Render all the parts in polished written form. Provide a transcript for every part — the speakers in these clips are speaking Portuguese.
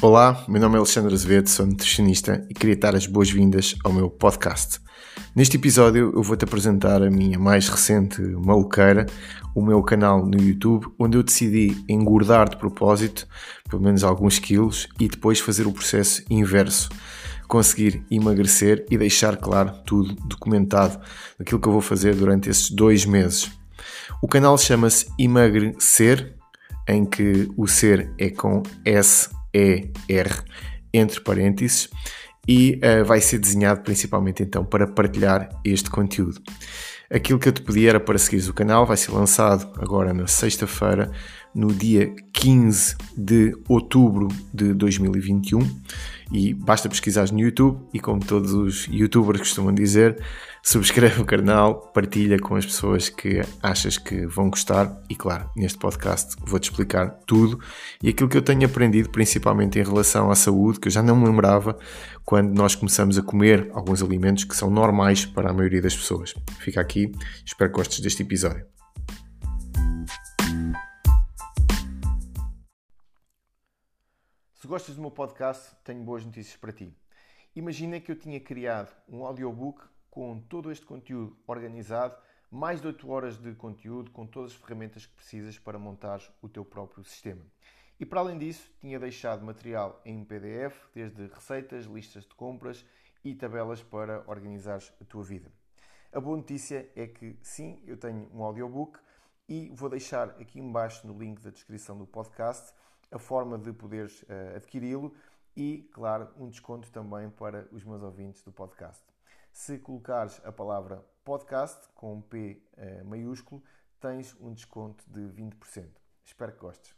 Olá, meu nome é Alexandre Azevedo, sou nutricionista e queria dar as boas-vindas ao meu podcast. Neste episódio eu vou-te apresentar a minha mais recente maluqueira, o meu canal no YouTube, onde eu decidi engordar de propósito, pelo menos alguns quilos, e depois fazer o processo inverso, conseguir emagrecer e deixar claro tudo documentado daquilo que eu vou fazer durante esses 2 meses. O canal chama-se Emagrecer, em que o ser é com S-E-R, entre parênteses, e vai ser desenhado principalmente então para partilhar este conteúdo. Aquilo que eu te pedi era para seguires o canal, vai ser lançado agora na sexta-feira, no dia 15 de outubro de 2021, e basta pesquisar no YouTube e, como todos os youtubers costumam dizer, subscreve o canal, partilha com as pessoas que achas que vão gostar e, claro, neste podcast vou-te explicar tudo e aquilo que eu tenho aprendido principalmente em relação à saúde, que eu já não me lembrava quando nós começamos a comer alguns alimentos que são normais para a maioria das pessoas. Fica aqui, espero que gostes deste episódio. Se gostas do meu podcast, tenho boas notícias para ti. Imagina que eu tinha criado um audiobook com todo este conteúdo organizado, mais de 8 horas de conteúdo, com todas as ferramentas que precisas para montares o teu próprio sistema. E para além disso, tinha deixado material em PDF, desde receitas, listas de compras e tabelas para organizares a tua vida. A boa notícia é que sim, eu tenho um audiobook e vou deixar aqui embaixo no link da descrição do podcast a forma de poderes adquiri-lo e, claro, um desconto também para os meus ouvintes do podcast. Se colocares a palavra podcast com P maiúsculo, tens um desconto de 20%. Espero que gostes.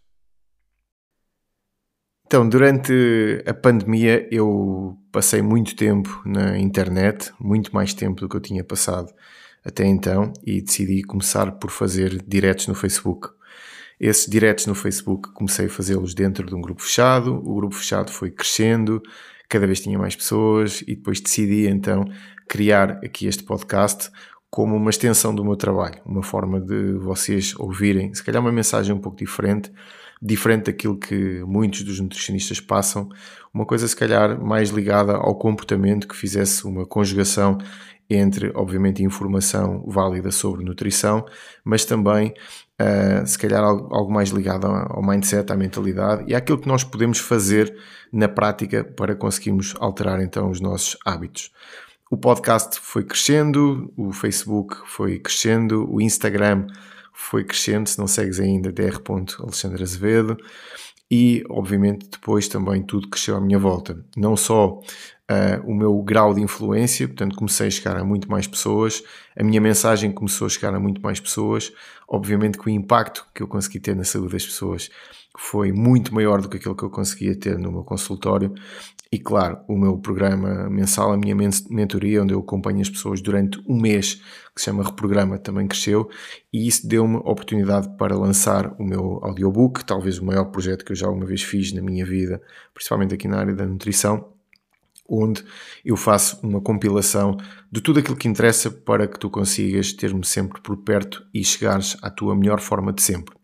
Então, durante a pandemia eu passei muito tempo na internet, muito mais tempo do que eu tinha passado até então, e decidi começar por fazer diretos no Facebook. Esses diretos no Facebook comecei a fazê-los dentro de um grupo fechado, o grupo fechado foi crescendo, cada vez tinha mais pessoas e depois decidi então criar aqui este podcast como uma extensão do meu trabalho, uma forma de vocês ouvirem, se calhar uma mensagem um pouco diferente daquilo que muitos dos nutricionistas passam, uma coisa se calhar mais ligada ao comportamento, que fizesse uma conjugação entre, obviamente, informação válida sobre nutrição, mas também, se calhar, algo mais ligado ao mindset, à mentalidade e àquilo que nós podemos fazer na prática para conseguirmos alterar, então, os nossos hábitos. O podcast foi crescendo, o Facebook foi crescendo, o Instagram foi crescendo, se não segues ainda, dr.alexandreazevedo, e, obviamente, depois também tudo cresceu à minha volta. Não só o meu grau de influência, portanto comecei a chegar a muito mais pessoas, a minha mensagem começou a chegar a muito mais pessoas, obviamente que o impacto que eu consegui ter na saúde das pessoas foi muito maior do que aquilo que eu conseguia ter no meu consultório e, claro, o meu programa mensal, a minha mentoria, onde eu acompanho as pessoas durante um mês, que se chama Reprograma, também cresceu e isso deu-me a oportunidade para lançar o meu audiobook, talvez o maior projeto que eu já uma vez fiz na minha vida, principalmente aqui na área da nutrição, onde eu faço uma compilação de tudo aquilo que interessa para que tu consigas ter-me sempre por perto e chegares à tua melhor forma de sempre.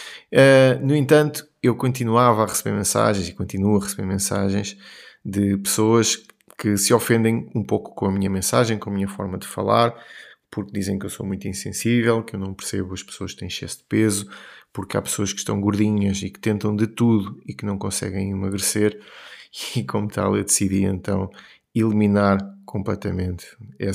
No entanto, eu continuava a receber mensagens e continuo a receber mensagens de pessoas que se ofendem um pouco com a minha mensagem, com a minha forma de falar, porque dizem que eu sou muito insensível, que eu não percebo as pessoas que têm excesso de peso, porque há pessoas que estão gordinhas e que tentam de tudo e que não conseguem emagrecer. E como tal eu decidi então eliminar completamente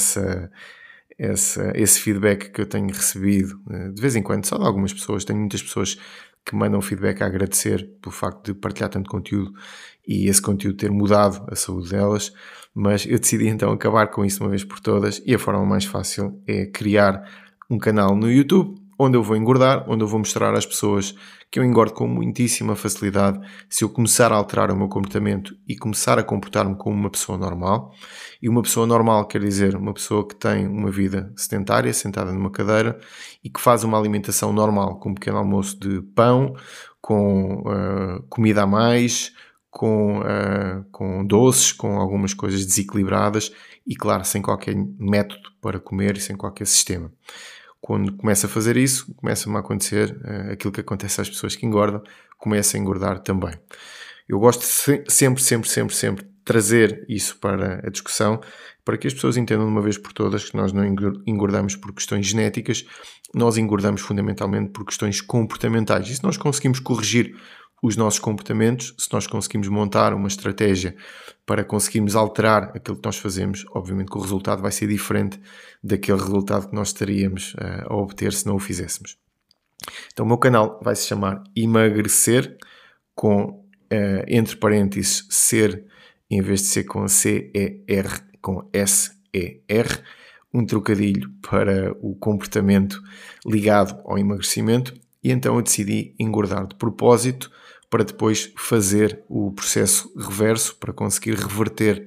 esse feedback que eu tenho recebido de vez em quando, só de algumas pessoas. Tenho muitas pessoas que mandam feedback a agradecer pelo facto de partilhar tanto conteúdo e esse conteúdo ter mudado a saúde delas, mas eu decidi então acabar com isso uma vez por todas e a forma mais fácil é criar um canal no YouTube onde eu vou engordar, onde eu vou mostrar às pessoas que eu engordo com muitíssima facilidade se eu começar a alterar o meu comportamento e começar a comportar-me como uma pessoa normal. E uma pessoa normal quer dizer uma pessoa que tem uma vida sedentária, sentada numa cadeira e que faz uma alimentação normal, com um pequeno almoço de pão, com comida a mais, com doces, com algumas coisas desequilibradas e, claro, sem qualquer método para comer e sem qualquer sistema. Quando começa a fazer isso, começa-me a acontecer aquilo que acontece às pessoas que engordam, começa a engordar também. Eu gosto de sempre trazer isso para a discussão, para que as pessoas entendam de uma vez por todas que nós não engordamos por questões genéticas, nós engordamos fundamentalmente por questões comportamentais. E se nós conseguimos corrigir os nossos comportamentos, se nós conseguimos montar uma estratégia para conseguirmos alterar aquilo que nós fazemos, obviamente que o resultado vai ser diferente daquele resultado que nós estaríamos a obter se não o fizéssemos. Então o meu canal vai se chamar Emagrecer, com entre parênteses ser, em vez de ser com C-E-R, com S-E-R, um trocadilho para o comportamento ligado ao emagrecimento, e então eu decidi engordar de propósito para depois fazer o processo reverso, para conseguir reverter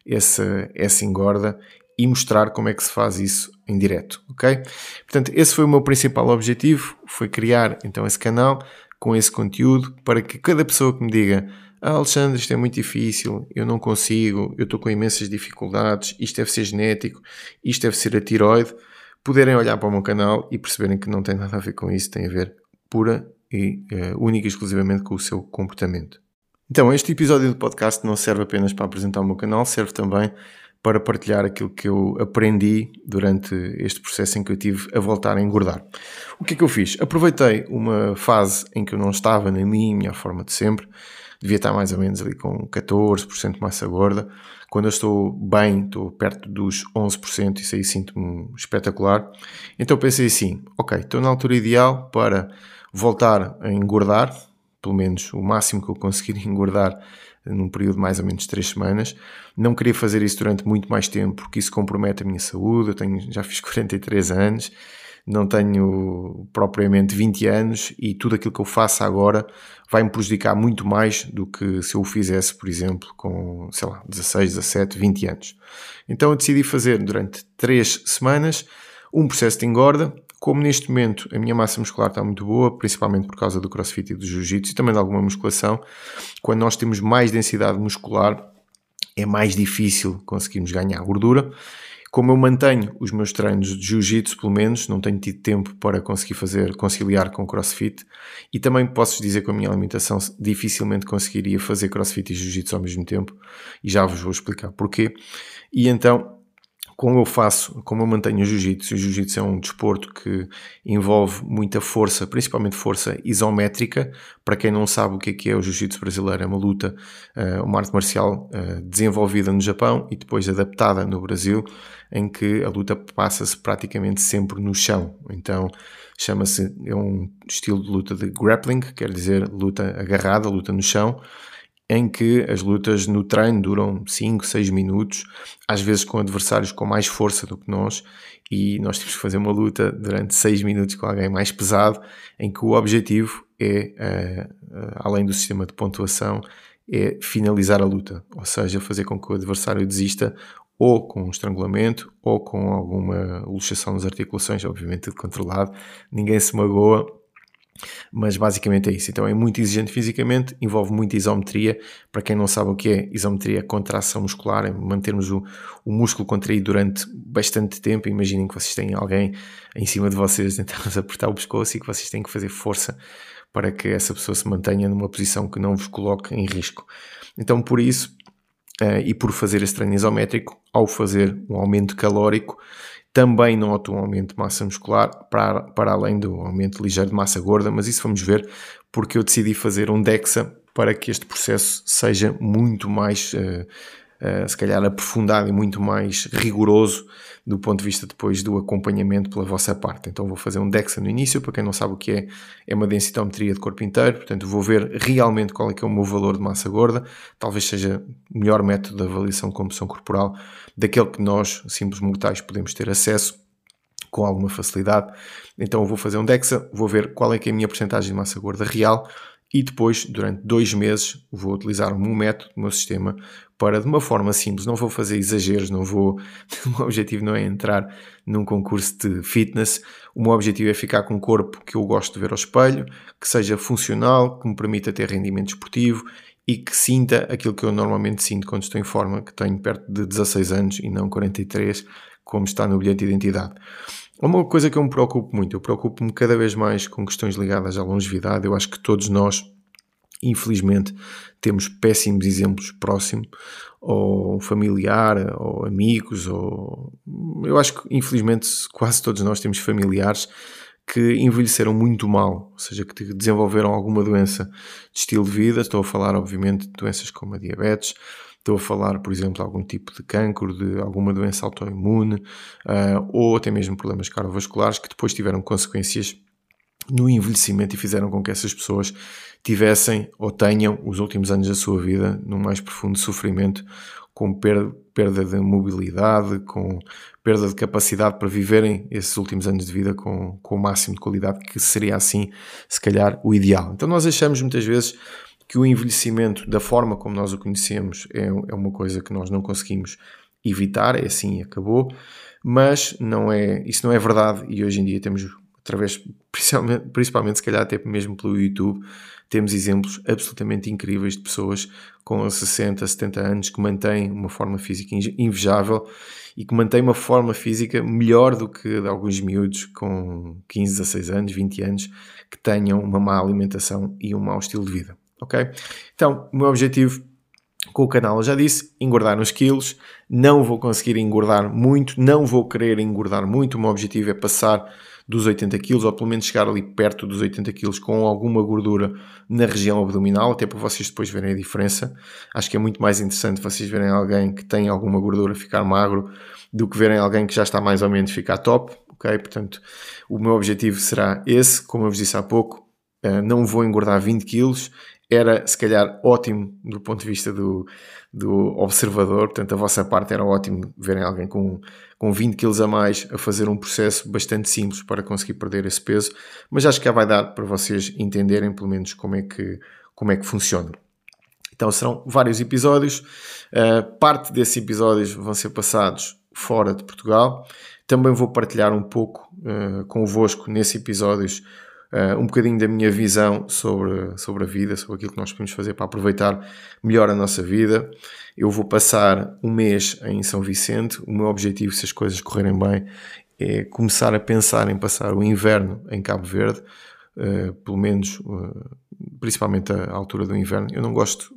essa engorda e mostrar como é que se faz isso em direto, ok? Portanto, esse foi o meu principal objetivo, foi criar então esse canal com esse conteúdo para que cada pessoa que me diga: Alexandre, isto é muito difícil, eu não consigo, eu estou com imensas dificuldades, isto deve ser genético, isto deve ser a tiroide, poderem olhar para o meu canal e perceberem que não tem nada a ver com isso, tem a ver pura e única e exclusivamente com o seu comportamento. Então, este episódio do podcast não serve apenas para apresentar o meu canal, serve também para partilhar aquilo que eu aprendi durante este processo em que eu tive a voltar a engordar. O que é que eu fiz? Aproveitei uma fase em que eu não estava na minha forma de sempre, devia estar mais ou menos ali com 14% de massa gorda. Quando eu estou bem, estou perto dos 11%, isso aí sinto-me espetacular. Então pensei assim, ok, estou na altura ideal para voltar a engordar, pelo menos o máximo que eu conseguir engordar num período de mais ou menos 3 semanas. Não queria fazer isso durante muito mais tempo, porque isso compromete a minha saúde. Já fiz 43 anos, não tenho propriamente 20 anos e tudo aquilo que eu faço agora vai-me prejudicar muito mais do que se eu o fizesse, por exemplo, com, 16, 17, 20 anos. Então eu decidi fazer durante 3 semanas um processo de engorda. Como neste momento a minha massa muscular está muito boa, principalmente por causa do crossfit e do jiu-jitsu e também de alguma musculação, quando nós temos mais densidade muscular é mais difícil conseguirmos ganhar gordura. Como eu mantenho os meus treinos de jiu-jitsu, pelo menos, não tenho tido tempo para conseguir conciliar com crossfit, e também posso dizer que a minha alimentação dificilmente conseguiria fazer crossfit e jiu-jitsu ao mesmo tempo, e já vos vou explicar porquê. E então, como eu mantenho o jiu-jitsu é um desporto que envolve muita força, principalmente força isométrica. Para quem não sabe o que é o jiu-jitsu brasileiro, é uma luta, uma arte marcial desenvolvida no Japão e depois adaptada no Brasil, em que a luta passa-se praticamente sempre no chão. Então é um estilo de luta de grappling, quer dizer luta agarrada, luta no chão, em que as lutas no treino duram 5, 6 minutos, às vezes com adversários com mais força do que nós, e nós temos que fazer uma luta durante 6 minutos com alguém mais pesado, em que o objetivo é, além do sistema de pontuação, é finalizar a luta, ou seja, fazer com que o adversário desista ou com um estrangulamento ou com alguma luxação nas articulações, obviamente tudo controlado, ninguém se magoa. Mas basicamente é isso. Então é muito exigente fisicamente, envolve muita isometria. Para quem não sabe o que é isometria, é contração muscular, é mantermos o músculo contraído durante bastante tempo. Imaginem que vocês têm alguém em cima de vocês tentando apertar o pescoço e que vocês têm que fazer força para que essa pessoa se mantenha numa posição que não vos coloque em risco. Então por isso, e por fazer esse treino isométrico, ao fazer um aumento calórico, também noto um aumento de massa muscular, para além do aumento ligeiro de massa gorda, mas isso vamos ver, porque eu decidi fazer um DEXA para que este processo seja muito mais, se calhar, aprofundado e muito mais rigoroso do ponto de vista depois do acompanhamento pela vossa parte. Então vou fazer um DEXA no início, para quem não sabe o que é uma densitometria de corpo inteiro, portanto vou ver realmente qual é que é o meu valor de massa gorda, talvez seja o melhor método de avaliação de composição corporal, daquele que nós, simples mortais, podemos ter acesso com alguma facilidade. Então eu vou fazer um DEXA, vou ver qual é que é a minha porcentagem de massa gorda real e depois, durante 2 meses, vou utilizar o meu método, o meu sistema, para, de uma forma simples, não vou fazer exageros, o meu objetivo não é entrar num concurso de fitness, o meu objetivo é ficar com um corpo que eu gosto de ver ao espelho, que seja funcional, que me permita ter rendimento esportivo e que sinta aquilo que eu normalmente sinto quando estou em forma, que tenho perto de 16 anos e não 43, como está no bilhete de identidade. Uma coisa que eu me preocupo muito, eu preocupo-me cada vez mais com questões ligadas à longevidade. Eu acho que todos nós Infelizmente, temos péssimos exemplos próximos, ou familiar, ou amigos, ou... Eu acho que, infelizmente, quase todos nós temos familiares que envelheceram muito mal, ou seja, que desenvolveram alguma doença de estilo de vida. Estou a falar, obviamente, de doenças como a diabetes, estou a falar, por exemplo, de algum tipo de cancro, de alguma doença autoimune, ou até mesmo problemas cardiovasculares que depois tiveram consequências no envelhecimento e fizeram com que essas pessoas tivessem ou tenham os últimos anos da sua vida no mais profundo sofrimento, com perda de mobilidade, com perda de capacidade para viverem esses últimos anos de vida com o máximo de qualidade, que seria assim, se calhar, o ideal. Então nós achamos muitas vezes que o envelhecimento, da forma como nós o conhecemos, é uma coisa que nós não conseguimos evitar, é assim e acabou, mas isso não é verdade, e hoje em dia temos, através, principalmente se calhar até mesmo pelo YouTube, temos exemplos absolutamente incríveis de pessoas com 60, 70 anos que mantêm uma forma física invejável e que mantêm uma forma física melhor do que de alguns miúdos com 15, 16 anos, 20 anos, que tenham uma má alimentação e um mau estilo de vida, ok? Então, o meu objetivo com o canal, eu já disse, engordar uns quilos. Não vou conseguir engordar muito, não vou querer engordar muito. O meu objetivo é passar dos 80 quilos, ou pelo menos chegar ali perto dos 80 quilos com alguma gordura na região abdominal, até para vocês depois verem a diferença. Acho que é muito mais interessante vocês verem alguém que tem alguma gordura ficar magro do que verem alguém que já está mais ou menos ficar top, ok? Portanto, o meu objetivo será esse, como eu vos disse há pouco. Não vou engordar 20 quilos. Era, se calhar, ótimo do ponto de vista do observador. Portanto, a vossa parte era ótimo verem alguém com 20 quilos a mais a fazer um processo bastante simples para conseguir perder esse peso, mas acho que já vai dar para vocês entenderem pelo menos como é que funciona. Então serão vários episódios. Parte desses episódios vão ser passados fora de Portugal. Também vou partilhar um pouco convosco nesses episódios um bocadinho da minha visão sobre a vida, sobre aquilo que nós podemos fazer para aproveitar melhor a nossa vida. Eu vou passar um mês em São Vicente. O meu objetivo, se as coisas correrem bem, é começar a pensar em passar o inverno em Cabo Verde, pelo menos, principalmente a altura do inverno. Eu não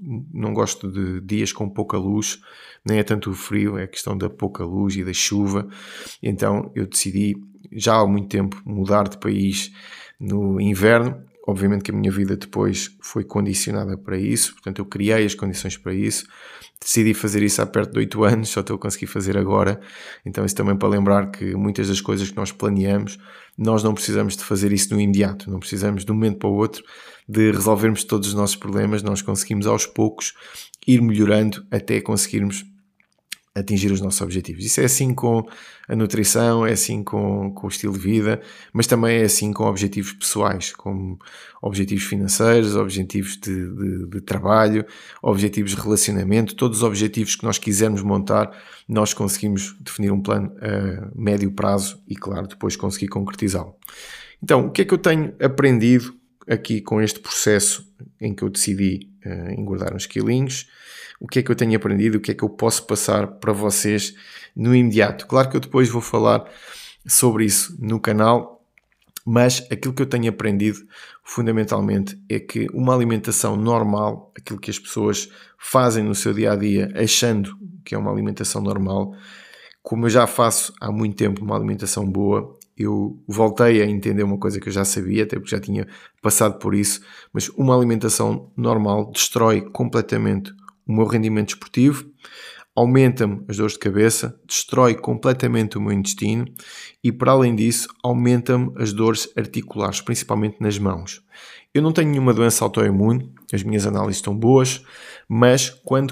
gosto de dias com pouca luz, nem é tanto o frio, é a questão da pouca luz e da chuva. Então eu decidi já há muito tempo mudar de país no inverno. Obviamente que a minha vida depois foi condicionada para isso, portanto eu criei as condições para isso. Decidi fazer isso há perto de 8 anos, só estou a conseguir fazer agora. Então isso também para lembrar que muitas das coisas que nós planeamos, nós não precisamos de fazer isso no imediato, não precisamos de um momento para o outro de resolvermos todos os nossos problemas. Nós conseguimos aos poucos ir melhorando até conseguirmos atingir os nossos objetivos. Isso é assim com a nutrição, é assim com o estilo de vida, mas também é assim com objetivos pessoais, como objetivos financeiros, objetivos de trabalho, objetivos de relacionamento. Todos os objetivos que nós quisermos montar, nós conseguimos definir um plano a médio prazo e, claro, depois conseguir concretizá-lo. Então, o que é que eu tenho aprendido aqui com este processo em que eu decidi engordar uns quilinhos? O que é que eu tenho aprendido? O que é que eu posso passar para vocês no imediato? Claro que eu depois vou falar sobre isso no canal, mas aquilo que eu tenho aprendido fundamentalmente é que uma alimentação normal, aquilo que as pessoas fazem no seu dia-a-dia achando que é uma alimentação normal, como eu já faço há muito tempo uma alimentação boa, eu voltei a entender uma coisa que eu já sabia, até porque já tinha passado por isso, mas uma alimentação normal destrói completamente o meu rendimento desportivo, aumenta-me as dores de cabeça, destrói completamente o meu intestino e, para além disso, aumenta-me as dores articulares, principalmente nas mãos. Eu não tenho nenhuma doença autoimune, as minhas análises estão boas, mas quando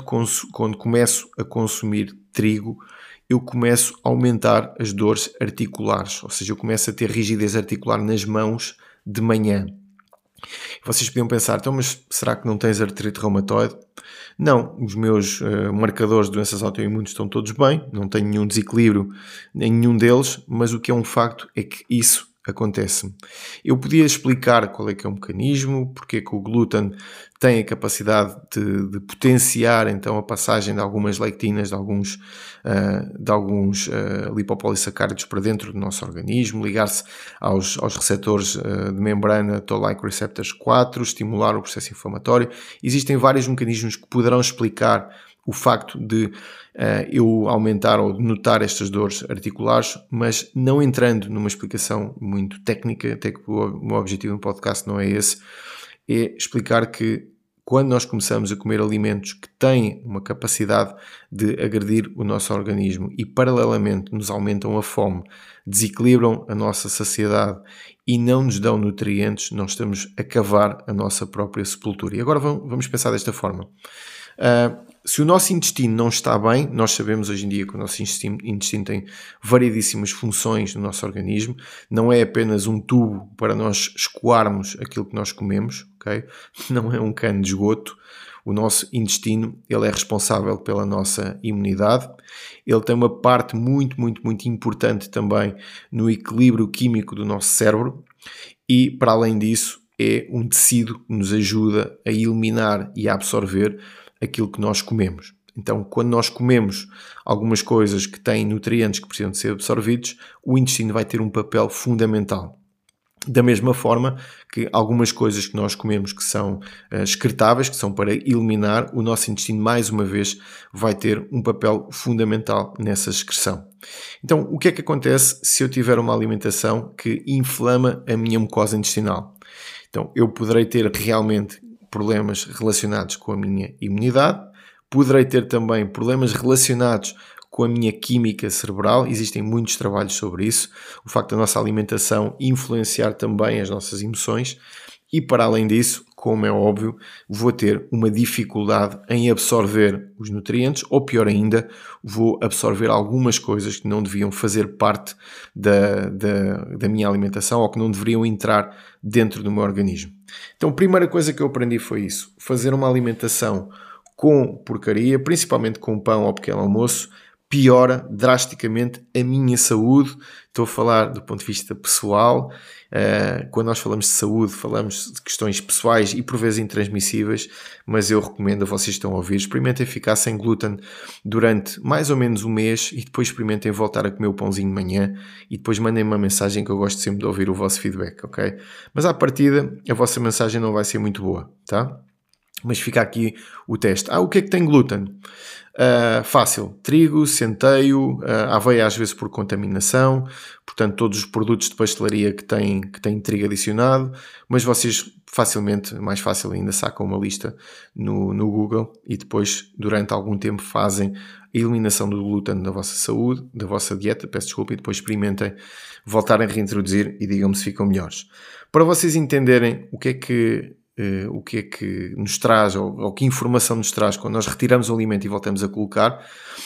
começo a consumir trigo, eu começo a aumentar as dores articulares, ou seja, eu começo a ter rigidez articular nas mãos de manhã. Vocês podiam pensar, então, mas será que não tens artrite reumatoide? Não, os meus marcadores de doenças autoimunes estão todos bem, não tenho nenhum desequilíbrio em nenhum deles, mas o que é um facto é que isso acontece-me? Eu podia explicar qual é que é o mecanismo, porque é que o glúten tem a capacidade de potenciar então a passagem de algumas lectinas, de alguns lipopolisacáridos para dentro do nosso organismo, ligar-se aos receptores de membrana Toll-like receptors 4, estimular o processo inflamatório. Existem vários mecanismos que poderão explicar o facto de eu aumentar ou de notar estas dores articulares, mas não entrando numa explicação muito técnica, até que o meu objetivo no podcast não é esse, é explicar que quando nós começamos a comer alimentos que têm uma capacidade de agredir o nosso organismo e paralelamente nos aumentam a fome, desequilibram a nossa saciedade e não nos dão nutrientes, nós estamos a cavar a nossa própria sepultura. E agora vamos pensar desta forma. Se o nosso intestino não está bem, nós sabemos hoje em dia que o nosso intestino tem variedíssimas funções no nosso organismo, não é apenas um tubo para nós escoarmos aquilo que nós comemos, ok? Não é um cano de esgoto. O nosso intestino, ele é responsável pela nossa imunidade, ele tem uma parte muito, muito, muito importante também no equilíbrio químico do nosso cérebro e, para além disso, é um tecido que nos ajuda a eliminar e a absorver aquilo que nós comemos. Então, quando nós comemos algumas coisas que têm nutrientes que precisam de ser absorvidos, o intestino vai ter um papel fundamental. Da mesma forma que algumas coisas que nós comemos que são excretáveis, que são para eliminar, o nosso intestino, mais uma vez, vai ter um papel fundamental nessa excreção. Então, o que é que acontece se eu tiver uma alimentação que inflama a minha mucosa intestinal? Então, eu poderei ter realmente problemas relacionados com a minha imunidade, poderei ter também problemas relacionados com a minha química cerebral, existem muitos trabalhos sobre isso, o facto da nossa alimentação influenciar também as nossas emoções e, para além disso, como é óbvio, vou ter uma dificuldade em absorver os nutrientes ou, pior ainda, vou absorver algumas coisas que não deviam fazer parte da minha alimentação ou que não deveriam entrar dentro do meu organismo. Então, a primeira coisa que eu aprendi foi isso, fazer uma alimentação com porcaria, principalmente com pão ao pequeno almoço, piora drasticamente a minha saúde. Estou a falar do ponto de vista pessoal. Quando nós falamos de saúde, falamos de questões pessoais e por vezes intransmissíveis, mas eu recomendo a vocês que estão a ouvir, experimentem ficar sem glúten durante mais ou menos um mês e depois experimentem voltar a comer o pãozinho de manhã e depois mandem-me uma mensagem, que eu gosto sempre de ouvir o vosso feedback, ok? Mas à partida, a vossa mensagem não vai ser muito boa, tá? Mas fica aqui o teste. O que é que tem glúten? Fácil, trigo, centeio, aveia às vezes por contaminação, portanto todos os produtos de pastelaria que têm trigo adicionado, mas vocês facilmente, mais fácil ainda, sacam uma lista no Google e depois durante algum tempo fazem a eliminação do glúten da vossa saúde, da vossa dieta, peço desculpa, e depois experimentem voltarem a reintroduzir e digam-me se ficam melhores. Para vocês entenderem o que é que nos traz ou que informação nos traz quando nós retiramos o alimento e voltamos a colocar,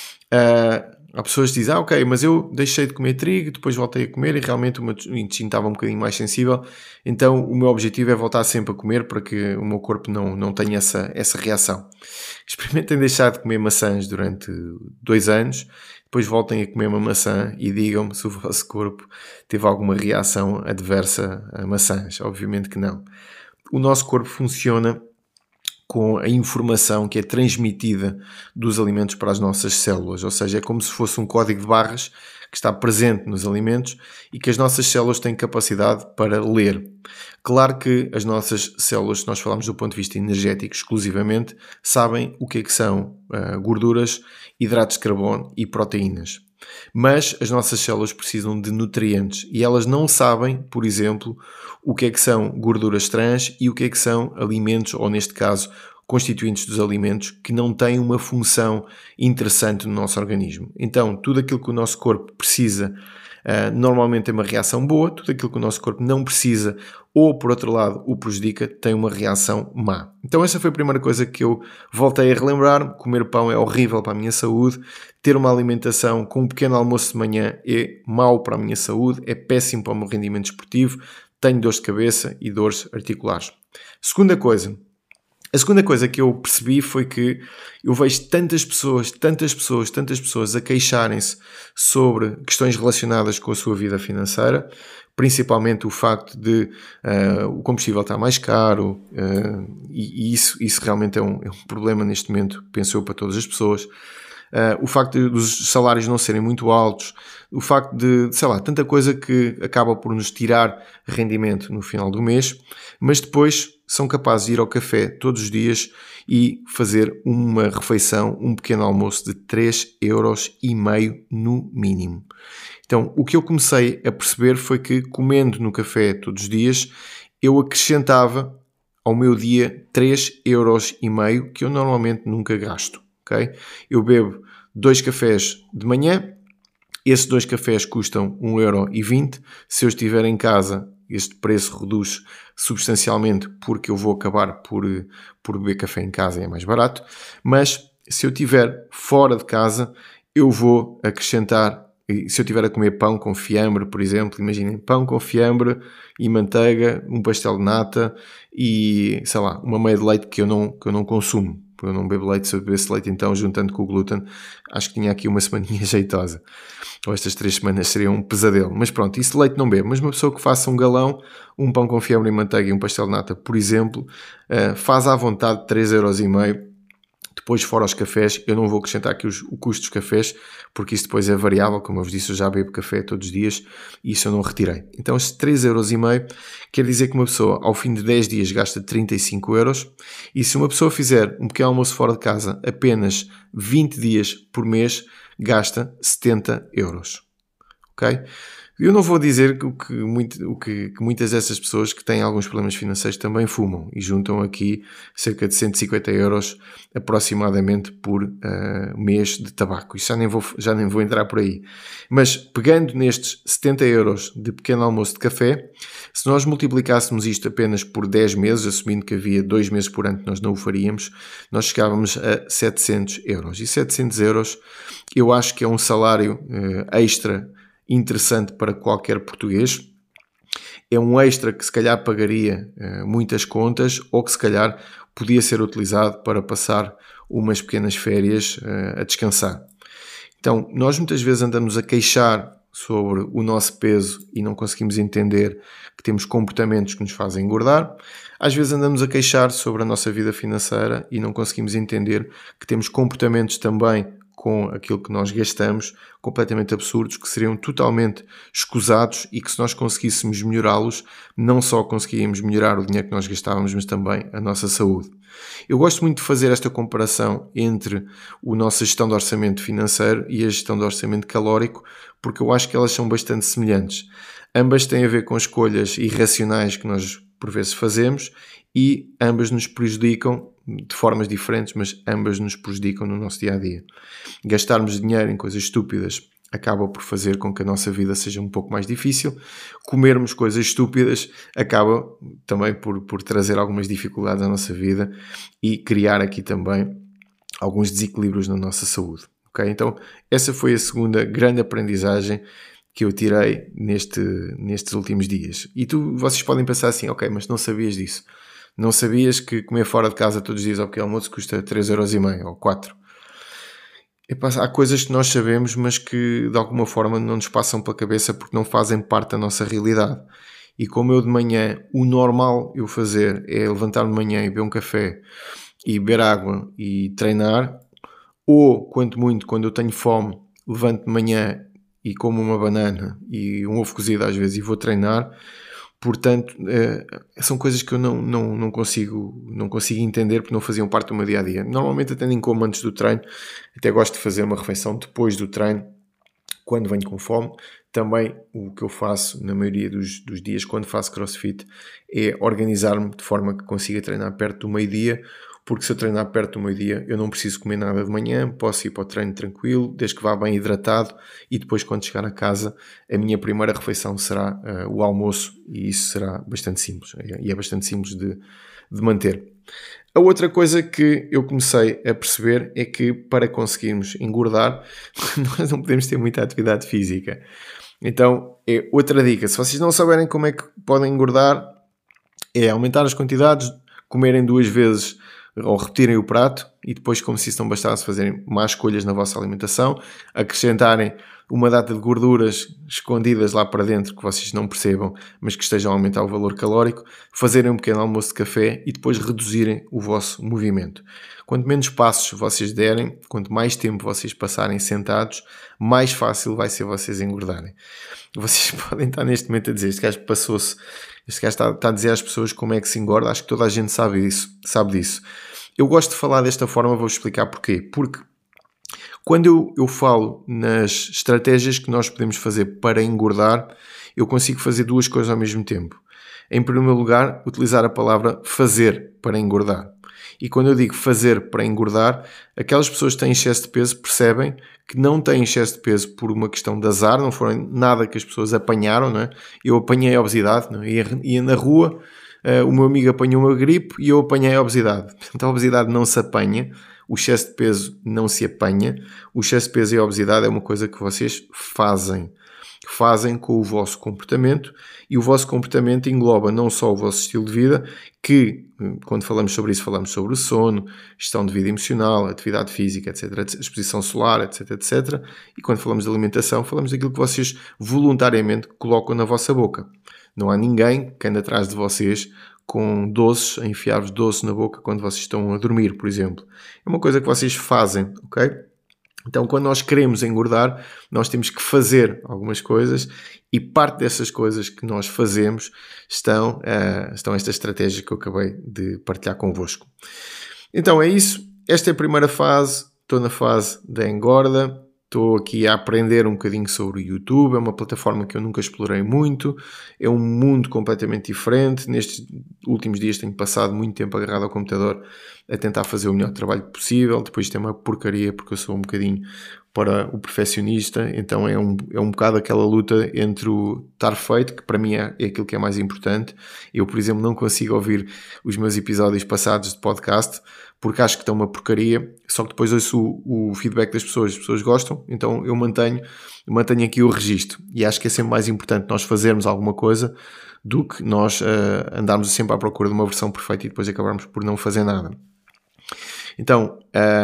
há pessoas que dizem, ok, mas eu deixei de comer trigo, depois voltei a comer e realmente o meu intestino estava um bocadinho mais sensível, então o meu objetivo é voltar sempre a comer para que o meu corpo não tenha essa reação. Experimentem deixar de comer maçãs durante 2 anos, depois voltem a comer uma maçã e digam-me se o vosso corpo teve alguma reação adversa a maçãs. Obviamente que não. O nosso corpo funciona com a informação que é transmitida dos alimentos para as nossas células, ou seja, é como se fosse um código de barras que está presente nos alimentos e que as nossas células têm capacidade para ler. Claro que as nossas células, se nós falarmos do ponto de vista energético exclusivamente, sabem o que são gorduras, hidratos de carbono e proteínas. Mas as nossas células precisam de nutrientes e elas não sabem, por exemplo, o que são gorduras trans e o que são alimentos, ou neste caso, constituintes dos alimentos que não têm uma função interessante no nosso organismo. Então, tudo aquilo que o nosso corpo precisa normalmente é uma reação boa, tudo aquilo que o nosso corpo não precisa ou, por outro lado, o prejudica, tem uma reação má. Então essa foi a primeira coisa que eu voltei a relembrar. Comer pão é horrível para a minha saúde, ter uma alimentação com um pequeno almoço de manhã é mau para a minha saúde, é péssimo para o meu rendimento desportivo, tenho dores de cabeça e dores articulares. A segunda coisa que eu percebi foi que eu vejo tantas pessoas a queixarem-se sobre questões relacionadas com a sua vida financeira, principalmente o facto de o combustível estar mais caro, e isso realmente é um problema neste momento, penso eu, para todas as pessoas. O facto dos salários não serem muito altos, o facto de, sei lá, tanta coisa que acaba por nos tirar rendimento no final do mês, mas depois são capazes de ir ao café todos os dias e fazer uma refeição, um pequeno almoço de 3,5€ no mínimo. Então, o que eu comecei a perceber foi que, comendo no café todos os dias, eu acrescentava ao meu dia 3,5€ que eu normalmente nunca gasto. Okay? Eu bebo 2 cafés de manhã, esses 2 cafés custam 1,20€. Se eu estiver em casa, este preço reduz substancialmente porque eu vou acabar por beber café em casa e é mais barato. Mas se eu estiver fora de casa, eu vou acrescentar. Se eu estiver a comer pão com fiambre, por exemplo, imaginem, pão com fiambre e manteiga, um pastel de nata e, sei lá, uma meia de leite que eu não consumo. Eu não bebo leite. Se eu bebesse leite, então, juntando com o glúten, acho que tinha aqui uma semaninha jeitosa. Ou estas 3 semanas seriam um pesadelo. Mas pronto, isso de leite não bebo. Mas uma pessoa que faça um galão, um pão com fiambre e manteiga e um pastel de nata, por exemplo, faz à vontade 3,5€. Depois, fora os cafés, eu não vou acrescentar aqui o custo dos cafés, porque isso depois é variável. Como eu vos disse, eu já bebo café todos os dias e isso eu não retirei. Então, estes 3,5€ quer dizer que uma pessoa, ao fim de 10 dias, gasta 35€. E se uma pessoa fizer um pequeno almoço fora de casa apenas 20 dias por mês, gasta 70€. Ok? Eu não vou dizer que muitas dessas pessoas que têm alguns problemas financeiros também fumam e juntam aqui cerca de 150€ aproximadamente por mês de tabaco. Isso já nem vou entrar por aí. Mas pegando nestes 70€ de pequeno almoço de café, se nós multiplicássemos isto apenas por 10 meses, assumindo que havia 2 meses por ano que nós não o faríamos, nós chegávamos a 700€. E 700€ eu acho que é um salário extra interessante para qualquer português. É um extra que se calhar pagaria muitas contas ou que se calhar podia ser utilizado para passar umas pequenas férias a descansar. Então, nós muitas vezes andamos a queixar sobre o nosso peso e não conseguimos entender que temos comportamentos que nos fazem engordar. Às vezes andamos a queixar sobre a nossa vida financeira e não conseguimos entender que temos comportamentos também com aquilo que nós gastamos, completamente absurdos, que seriam totalmente escusados e que se nós conseguíssemos melhorá-los, não só conseguíamos melhorar o dinheiro que nós gastávamos, mas também a nossa saúde. Eu gosto muito de fazer esta comparação entre a nossa gestão de orçamento financeiro e a gestão de orçamento calórico, porque eu acho que elas são bastante semelhantes. Ambas têm a ver com escolhas irracionais que nós por vezes fazemos e ambas nos prejudicam de formas diferentes, mas ambas nos prejudicam no nosso dia-a-dia. Gastarmos dinheiro em coisas estúpidas acaba por fazer com que a nossa vida seja um pouco mais difícil. Comermos coisas estúpidas acaba também por trazer algumas dificuldades à nossa vida e criar aqui também alguns desequilíbrios na nossa saúde. Okay? Então, essa foi a segunda grande aprendizagem que eu tirei nestes últimos dias. E vocês podem pensar assim, ok, mas não sabias disso. Não sabias que comer fora de casa todos os dias ao pequeno almoço custa 3,5€ ou 4. Há coisas que nós sabemos, mas que de alguma forma não nos passam pela cabeça porque não fazem parte da nossa realidade. E como eu de manhã, o normal eu fazer é levantar-me de manhã e beber um café e beber água e treinar, ou, quanto muito, quando eu tenho fome, levanto de manhã e como uma banana e um ovo cozido às vezes e vou treinar. Portanto, são coisas que eu não consigo entender porque não faziam parte do meu dia-a-dia. Normalmente até nem como antes do treino, até gosto de fazer uma refeição depois do treino, quando venho com fome. Também o que eu faço na maioria dos dias quando faço crossfit é organizar-me de forma que consiga treinar perto do meio-dia, porque se eu treinar perto do meio-dia eu não preciso comer nada de manhã, posso ir para o treino tranquilo, desde que vá bem hidratado, e depois quando chegar a casa a minha primeira refeição será o almoço, e isso será bastante simples, e é bastante simples de manter. A outra coisa que eu comecei a perceber é que para conseguirmos engordar nós não podemos ter muita atividade física. Então é outra dica, se vocês não souberem como é que podem engordar, é aumentar as quantidades, comerem 2 vezes ou repetirem o prato e depois, como se isso não bastasse, fazerem más escolhas na vossa alimentação, acrescentarem uma data de gorduras escondidas lá para dentro que vocês não percebam, mas que estejam a aumentar o valor calórico, fazerem um pequeno almoço de café e depois reduzirem o vosso movimento. Quanto menos passos vocês derem, quanto mais tempo vocês passarem sentados, mais fácil vai ser vocês engordarem. Vocês podem estar neste momento a dizer, este gajo passou-se, este gajo está a dizer às pessoas como é que se engorda, acho que toda a gente sabe disso. Eu gosto de falar desta forma, vou explicar porquê. Porque quando eu falo nas estratégias que nós podemos fazer para engordar, eu consigo fazer duas coisas ao mesmo tempo. Em primeiro lugar, utilizar a palavra fazer para engordar. E quando eu digo fazer para engordar, aquelas pessoas que têm excesso de peso percebem que não têm excesso de peso por uma questão de azar, não foram nada que as pessoas apanharam, não é? Eu apanhei a obesidade, não é? Ia na rua, o meu amigo apanhou uma gripe e eu apanhei a obesidade. Portanto, a obesidade não se apanha, o excesso de peso não se apanha, o excesso de peso e a obesidade é uma coisa que vocês fazem com o vosso comportamento, e o vosso comportamento engloba não só o vosso estilo de vida, que quando falamos sobre isso falamos sobre o sono, gestão de vida emocional, atividade física, etc., exposição solar, etc., etc., e quando falamos de alimentação falamos daquilo que vocês voluntariamente colocam na vossa boca. Não há ninguém que ande atrás de vocês com doces, a enfiar-vos doces na boca quando vocês estão a dormir, por exemplo. É uma coisa que vocês fazem, ok? Então, quando nós queremos engordar, nós temos que fazer algumas coisas, e parte dessas coisas que nós fazemos estão estas estratégias que eu acabei de partilhar convosco. Então é isso, esta é a primeira fase, estou na fase da engorda, estou aqui a aprender um bocadinho sobre o YouTube, é uma plataforma que eu nunca explorei muito, é um mundo completamente diferente. Nestes últimos dias tenho passado muito tempo agarrado ao computador a tentar fazer o melhor trabalho possível. Depois tem uma porcaria porque eu sou um bocadinho para o perfeccionista, então é um bocado aquela luta entre o estar feito, que para mim é aquilo que é mais importante. Eu, por exemplo, não consigo ouvir os meus episódios passados de podcast porque acho que estão uma porcaria, só que depois ouço o feedback das pessoas, as pessoas gostam, então eu mantenho aqui o registro, e acho que é sempre mais importante nós fazermos alguma coisa do que nós andarmos sempre à procura de uma versão perfeita e depois acabarmos por não fazer nada. Então,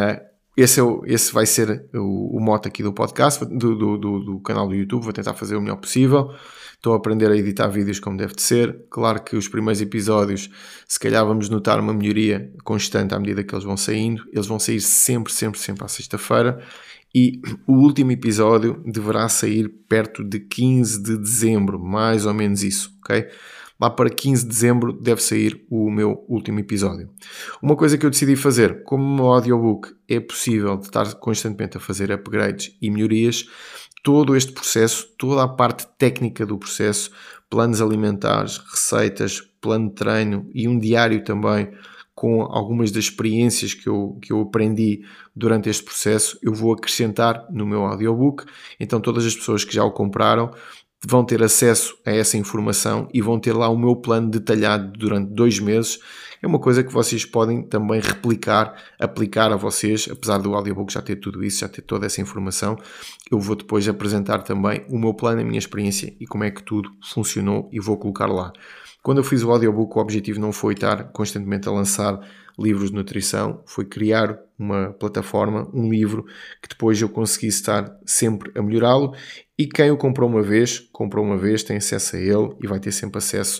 esse vai ser o mote aqui do podcast, do canal do YouTube. Vou tentar fazer o melhor possível. Estou a aprender a editar vídeos como deve de ser. Claro que os primeiros episódios, se calhar vamos notar uma melhoria constante à medida que eles vão saindo. Eles vão sair sempre à sexta-feira. E o último episódio deverá sair perto de 15 de dezembro, mais ou menos isso, ok? Lá para 15 de dezembro deve sair o meu último episódio. Uma coisa que eu decidi fazer, como o meu audiobook é possível de estar constantemente a fazer upgrades e melhorias, todo este processo, toda a parte técnica do processo, planos alimentares, receitas, plano de treino e um diário também com algumas das experiências que eu aprendi durante este processo, eu vou acrescentar no meu audiobook. Então todas as pessoas que já o compraram vão ter acesso a essa informação e vão ter lá o meu plano detalhado durante 2 meses. É uma coisa que vocês podem também aplicar a vocês, apesar do audiobook já ter tudo isso, já ter toda essa informação. Eu vou depois apresentar também o meu plano, a minha experiência e como é que tudo funcionou, e vou colocar lá. Quando eu fiz o audiobook, o objetivo não foi estar constantemente a lançar livros de nutrição, foi criar uma plataforma, um livro, que depois eu conseguisse estar sempre a melhorá-lo, e quem o comprou uma vez, tem acesso a ele e vai ter sempre acesso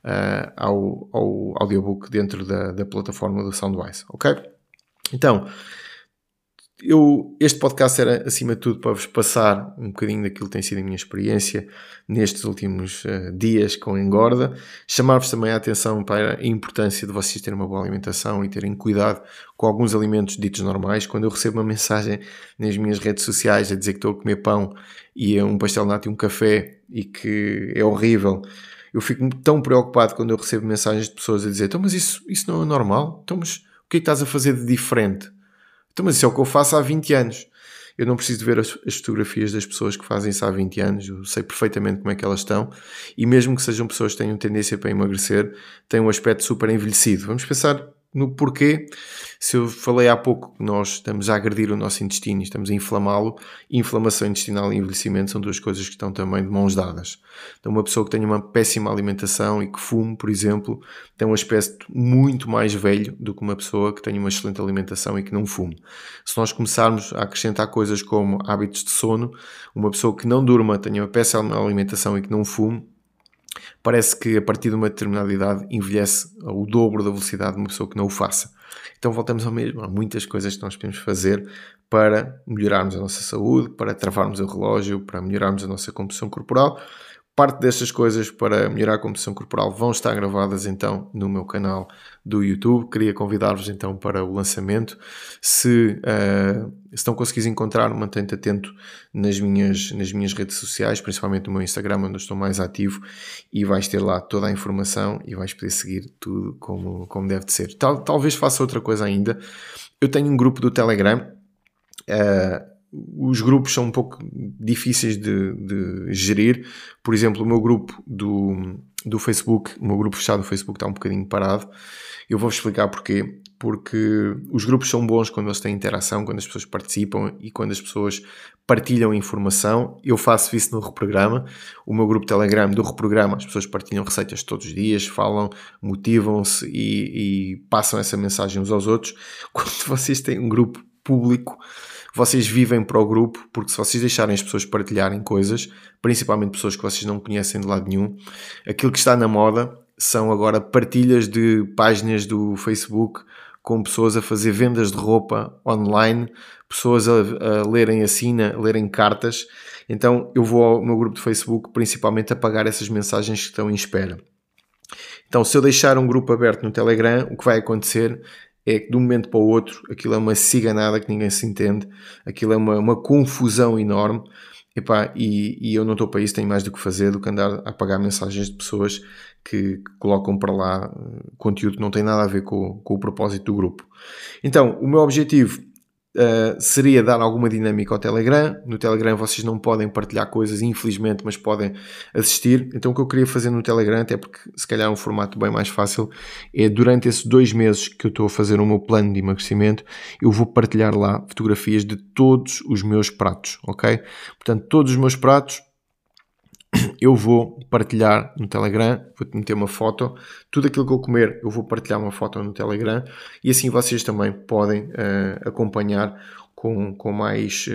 ao audiobook dentro da plataforma do Soundwise, ok? Então, este podcast era, acima de tudo, para vos passar um bocadinho daquilo que tem sido a minha experiência nestes últimos dias com a engorda, chamar-vos também a atenção para a importância de vocês terem uma boa alimentação e terem cuidado com alguns alimentos ditos normais. Quando eu recebo uma mensagem nas minhas redes sociais a dizer que estou a comer pão e um pastel de nata e um café e que é horrível, eu fico tão preocupado quando eu recebo mensagens de pessoas a dizer: então, mas isso não é normal? Então, mas o que é que estás a fazer de diferente? Então, mas isso é o que eu faço há 20 anos. Eu não preciso de ver as fotografias das pessoas que fazem isso há 20 anos. Eu sei perfeitamente como é que elas estão. E mesmo que sejam pessoas que tenham tendência para emagrecer, têm um aspecto super envelhecido. Vamos pensar no porquê. Se eu falei há pouco que nós estamos a agredir o nosso intestino e estamos a inflamá-lo, inflamação intestinal e envelhecimento são duas coisas que estão também de mãos dadas. Então uma pessoa que tenha uma péssima alimentação e que fume, por exemplo, tem um aspecto muito mais velho do que uma pessoa que tenha uma excelente alimentação e que não fume. Se nós começarmos a acrescentar coisas como hábitos de sono, uma pessoa que não durma, tenha uma péssima alimentação e que não fume, parece que a partir de uma determinada idade envelhece o dobro da velocidade de uma pessoa que não o faça. Então voltamos ao mesmo, há muitas coisas que nós podemos fazer para melhorarmos a nossa saúde, para travarmos o relógio, para melhorarmos a nossa composição corporal. Parte destas coisas para melhorar a composição corporal vão estar gravadas então no meu canal do YouTube. Queria convidar-vos então para o lançamento. Se não conseguires encontrar, mantém-te atento nas minhas redes sociais, principalmente no meu Instagram, onde eu estou mais ativo, e vais ter lá toda a informação e vais poder seguir tudo como deve de ser. Talvez faça outra coisa ainda. Eu tenho um grupo do Telegram. Os grupos são um pouco difíceis de gerir. Por exemplo, o meu grupo do Facebook, o meu grupo fechado do Facebook está um bocadinho parado. Eu vou-vos explicar porquê. Porque os grupos são bons quando eles têm interação, quando as pessoas participam e quando as pessoas partilham informação. Eu faço isso no Reprograma. O meu grupo Telegram do Reprograma, as pessoas partilham receitas todos os dias, falam, motivam-se e passam essa mensagem uns aos outros. Quando vocês têm um grupo público, vocês vivem para o grupo, porque se vocês deixarem as pessoas partilharem coisas, principalmente pessoas que vocês não conhecem de lado nenhum, aquilo que está na moda são agora partilhas de páginas do Facebook com pessoas a fazer vendas de roupa online, pessoas a lerem lerem cartas. Então eu vou ao meu grupo de Facebook principalmente apagar essas mensagens que estão em espera. Então se eu deixar um grupo aberto no Telegram, o que vai acontecer é que de um momento para o outro aquilo é uma ciganada que ninguém se entende, aquilo é uma confusão enorme. E eu não estou para isso, tenho mais do que fazer do que andar a apagar mensagens de pessoas que colocam para lá conteúdo que não tem nada a ver com o propósito do grupo. Então, o meu objetivo seria dar alguma dinâmica ao Telegram. No Telegram vocês não podem partilhar coisas, infelizmente, mas podem assistir. Então o que eu queria fazer no Telegram, até porque se calhar é um formato bem mais fácil, é durante esses 2 meses que eu estou a fazer o meu plano de emagrecimento, eu vou partilhar lá fotografias de todos os meus pratos, ok? Portanto, todos os meus pratos eu vou partilhar no Telegram, vou-te meter uma foto, tudo aquilo que eu comer eu vou partilhar uma foto no Telegram e assim vocês também podem acompanhar com mais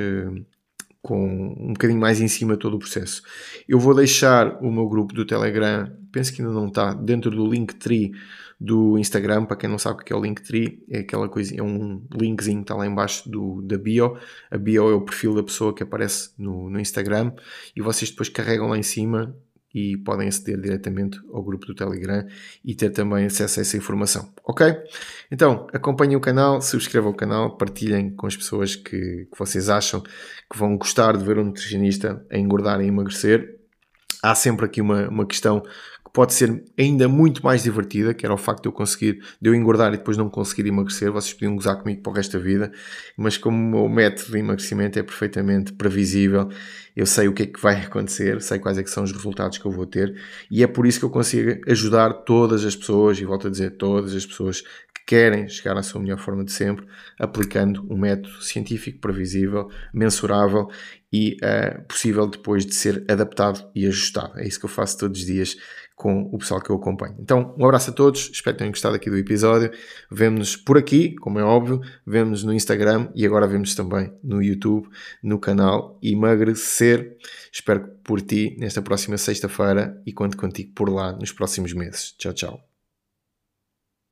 com um bocadinho mais em cima todo o processo. Eu vou deixar o meu grupo do Telegram, penso que ainda não está, dentro do Linktree do Instagram. Para quem não sabe o que é o Linktree, é aquela coisa, é um linkzinho que está lá em baixo da bio. A bio é o perfil da pessoa que aparece no Instagram e vocês depois carregam lá em cima e podem aceder diretamente ao grupo do Telegram e ter também acesso a essa informação, ok? Então, acompanhem o canal, subscrevam o canal, partilhem com as pessoas que vocês acham que vão gostar de ver um nutricionista a engordar e emagrecer. Há sempre aqui uma questão que pode ser ainda muito mais divertida, que era o facto de eu engordar e depois não conseguir emagrecer. Vocês podiam gozar comigo para o resto da vida, mas como o meu método de emagrecimento é perfeitamente previsível, eu sei o que é que vai acontecer, sei quais é que são os resultados que eu vou ter e é por isso que eu consigo ajudar todas as pessoas, e volto a dizer, todas as pessoas que querem chegar à sua melhor forma de sempre, aplicando um método científico, previsível, mensurável e possível depois de ser adaptado e ajustado. É isso que eu faço todos os dias com o pessoal que eu acompanho. Então, um abraço a todos, espero que tenham gostado aqui do episódio. Vemo-nos por aqui, como é óbvio, vemo-nos no Instagram e agora vemo-nos também no YouTube, no canal Emagrecer. Espero por ti nesta próxima sexta-feira e conto contigo por lá nos próximos meses. Tchau, tchau.